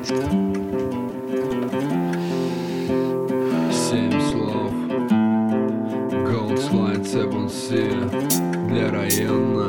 7 слов Gold Slide 7C для района.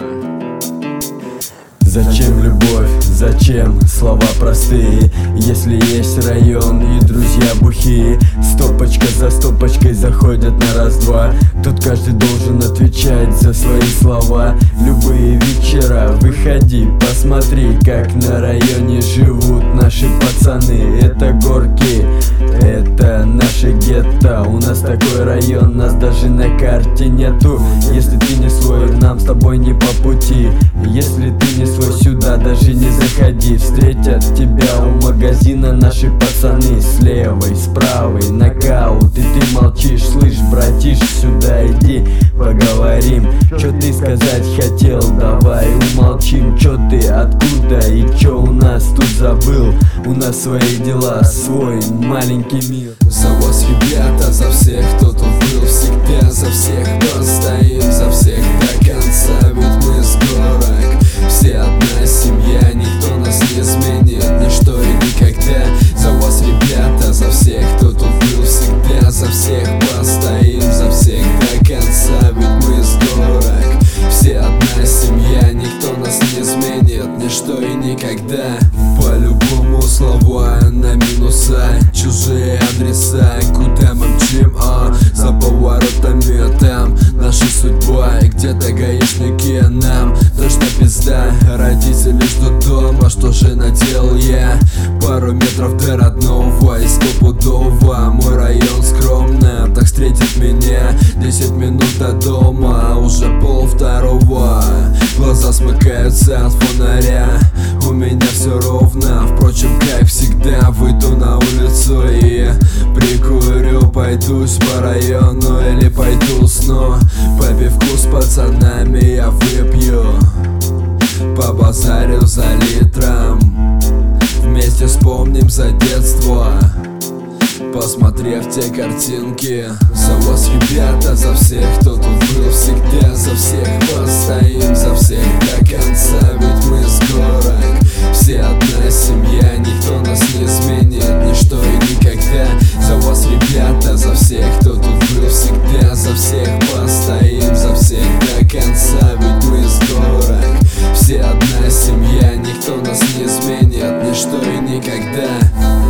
Зачем любовь? Зачем слова простые? Если есть район и друзья бухие, стопочка за стопочкой заходят на раз-два. Тут каждый должен отвечать за свои слова. Любые вечера выходи, посмотри, как на районе живут наши пацаны. Это горки, это наше гетто. У нас такой район, нас даже на карте нету. Если ты не свой, нам с тобой не по пути. Если ты не свой, сюда даже не заходи. Встретят тебя у магазина наши пацаны. С левой, с правой, нокаут. И ты молчишь, слышь, братиш, сюда иди, поговорим. Чё ты сказать хотел, давай умолчим. Чё ты, откуда и чё у нас тут забыл? У нас свои дела, свой маленький мир. За вас, ребята, за всех, кто тут был всегда. За всех постоим, за всех до конца. Ведь мы с горок, все одна семья. Никто нас не изменит, ничто и никогда. За вас, ребята, за всех, кто тут был всегда. За всех постоим, за всех до конца. Ведь мы с горок, все одна семья. Никто нас не изменит, ничто и никогда. По-любому слова на минуса, чужие адреса, куда мы мчим, за поворотами там наша судьба. И где-то гаишники нам точно пизда. Родители ждут дома, что же наделал я? Пару метров до родного и стопудово мой район скромно так встретит меня. 10 минут до дома, уже 1:30. Глаза смыкаются от фонаря, у меня все ровно. Впрочем, как всегда, выйду на улицу и прикурю. Пойдусь по району или пойду снова. По пивку с пацанами я выпью, побазарю за литром. Вместе вспомним за детство, посмотрев те картинки. За вас, ребята, за всех, кто тут был всегда. За всех постоим, за всех до конца. Ведь мы с горок, все одна семья. Никто нас не изменит, ничто и никогда. За вас, ребята, за всех, кто тут был всегда. За всех постоим, за всех до конца. Ведь мы с горок, все одна семья. Никто нас не изменит, ничто и никогда.